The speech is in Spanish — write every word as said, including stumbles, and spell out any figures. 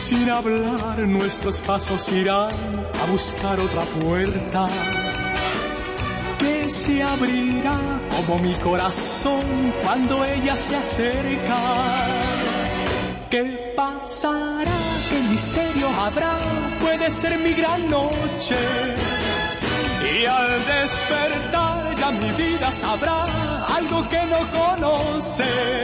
sin hablar nuestros pasos irán a buscar otra puerta que se abrirá como mi corazón cuando ella se acerca. ¿Qué pasará? ¿Qué misterio habrá? Puede ser mi gran noche. Y al despertar ya mi vida sabrá algo que no conoce.